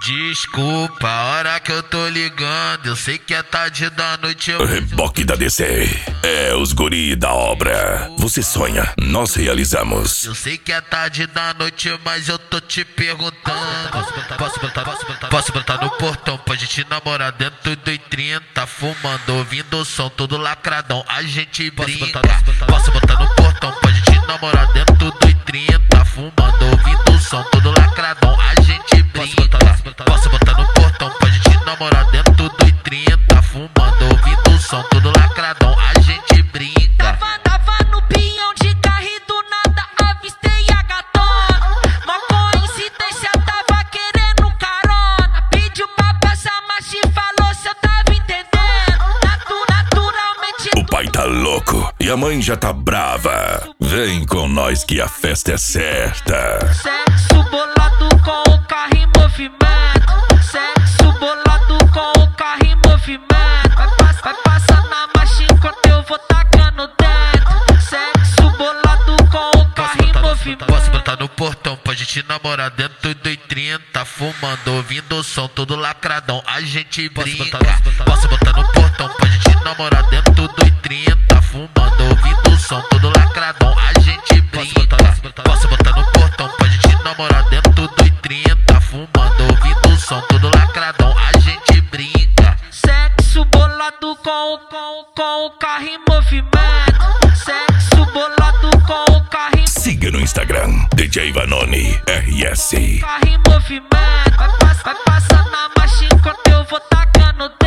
Desculpa a hora que eu tô ligando, eu sei que é tarde da noite. Reboque da DC, é os guri da obra. Você sonha, nós realizamos. Eu sei que é tarde da noite, mas eu tô te perguntando. Posso botar no portão pra gente namorar dentro do 30, fumando, ouvindo o som, todo lacradão, a gente brinca. Posso botar no portão pra gente namorar dentro do 30, fumando, ouvindo o som, todo lacradão, a gente brinca. Posso botar no portão pra gente namorar dentro do 30, fumando, ouvindo o som, todo lacradão, a gente brinca. Tava no pinhão de carro e do nada avistei a gatona. Mó coincidência, tava querendo carona. Pediu pra passar, mas te falou se eu tava entendendo. Naturalmente O pai tá louco e a mãe já tá brava. Vem com nós que a festa é certa. Sexo bolado com o carro em movimento. Sexo bolado com o carro em movimento. Vai passar na marcha enquanto eu vou tacando dentro. Sexo bolado com o carro em movimento. Posso botar no portão pra gente namorar dentro do 30, fumando, ouvindo o som, todo lacradão, a gente brinca. Posso botar no portão pra gente namorar dentro do 30, fumando, ouvindo o som, todo lacradão, a gente brinca. Posso botar no portão pra gente namorar dentro do 30, fumando, ouvindo o som, todo lacradão, a gente brinca. Sexo bolado com o carro em movimento. Sexo bolado com o carro em movimento. Siga no Instagram, DJ Vanoni RS. Carro em movimento. Vai passar na marcha enquanto eu vou tacando dentro.